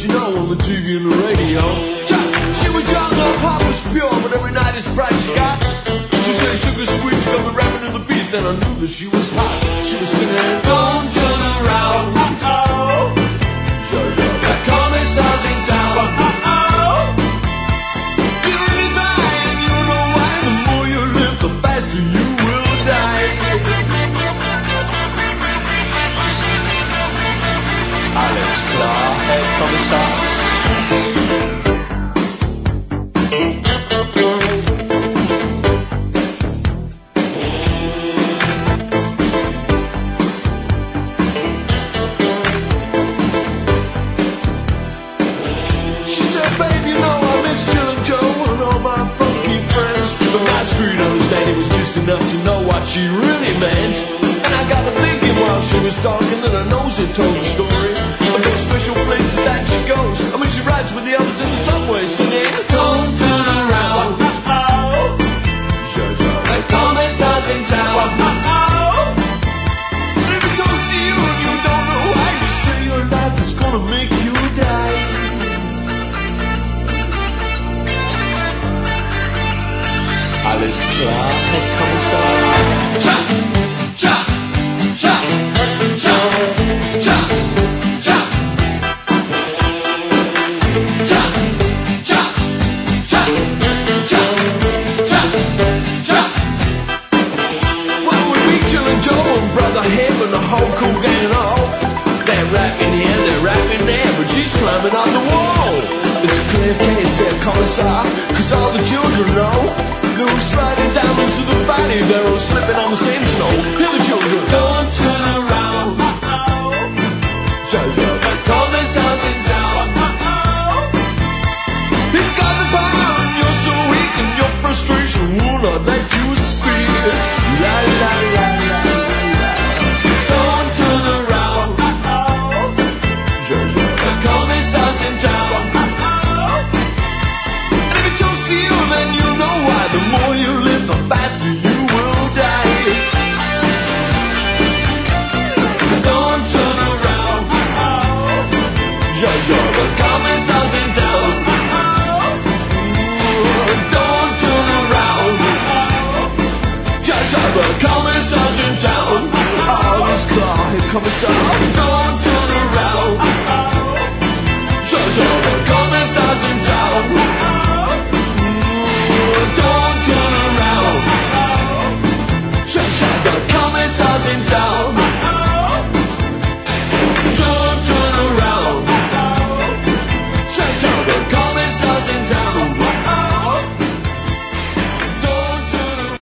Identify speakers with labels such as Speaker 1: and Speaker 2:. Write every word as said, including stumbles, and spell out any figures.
Speaker 1: know on the T V and the radio. She was young, her heart was pure, but every night it's price she got. She said sugar sweet, she got me rapping to the beat, then I knew that she was hot. She was singing, don't turn around, uh-oh. The commissar's in town, uh-oh. You're in his eye, and you know why. The more you live, the faster you will die. Alex Clark, Herr Kommissar. She said, babe, you know I miss Jill and Joe and all my funky friends. But my street understanding was just enough to know what she really meant. And I got to thinking while she was talking that her nose had told the story of those special places that she goes. I mean, she rides with the others in the subway singing, don't turn around, uh-oh. The commissar's in town, uh-oh. And if he talks to you and you don't know why, you say your life is gonna make you die. Alles klar, Herr Kommissar. Cha, cha, cha, cha, cha, cha, cha, cha, cha, cha, cha, cha. Well, we meet Jill and Joe and Brother Him and the whole cool gang and all. They're rapping here, they're rapping there, but she's climbing on the wall. It's a clear case, Herr Kommissar, 'cause all the children know. Go sliding down into the valley, they're all slipping on the same snow. Hear the children, don't turn around, uh-oh. The commissar's in town, uh-oh. He's got the power and you're so weak, and your frustration will not let you speak. La la la la la. Don't turn around, uh-oh. The commissar's in town, uh-oh. And if he talks to you, then you know why. The more you live, the faster you will die. Don't turn around, uh-oh. The commissar's in town, uh-oh. Don't turn around, uh-oh. The commissar's in town. Oh, this car, Herr Kommissar.